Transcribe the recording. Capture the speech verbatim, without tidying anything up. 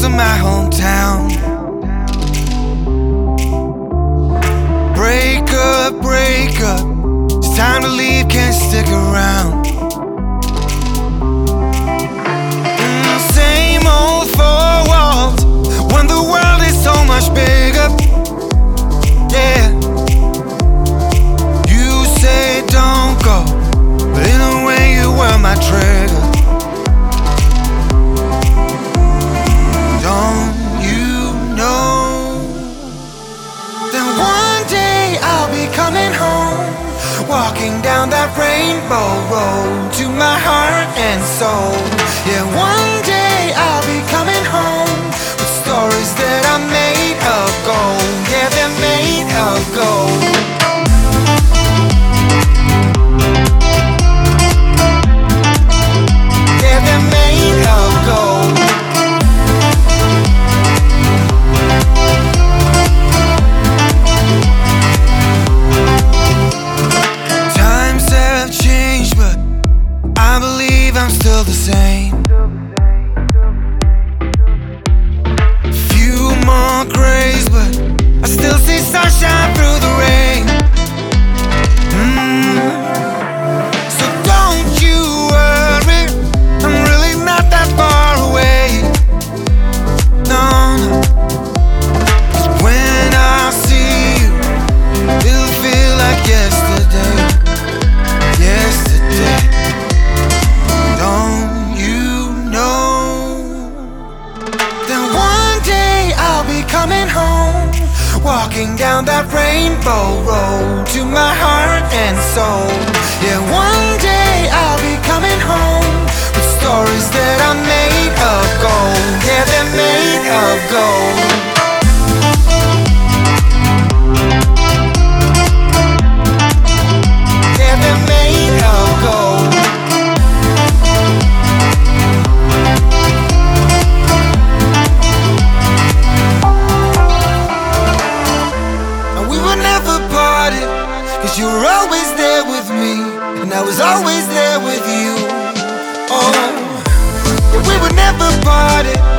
of my hometown. Break up, break up, it's time to leave, can't stick around. Mm, same old four walls when the world is so much bigger. Yeah, you say don't go, but in a way you were my trigger. Don't you know that one day I'll be coming home, walking down that rainbow road to my heart and soul. Yeah, one day I'll be coming home with stories that are made of gold. Yeah, they're made of gold. Yeah, they're made of gold. Times have changed, but I believe I'm still the same. Few more grays, but I still see sunshine through the rain. Mm. So don't you worry, I'm really not that far away. No, no. 'Cause when I see you, it'll feel like yesterday. Yesterday. Don't you know that one day I'll be coming home, walking down that rainbow road to my heart and soul. Yeah, one day I'll be coming home with stories that are made of gold. Yeah, they're made of gold. Yeah, they're made of gold. And we were never parted, 'cause you were always there with me, and I was always there with you. Oh, we were never parted,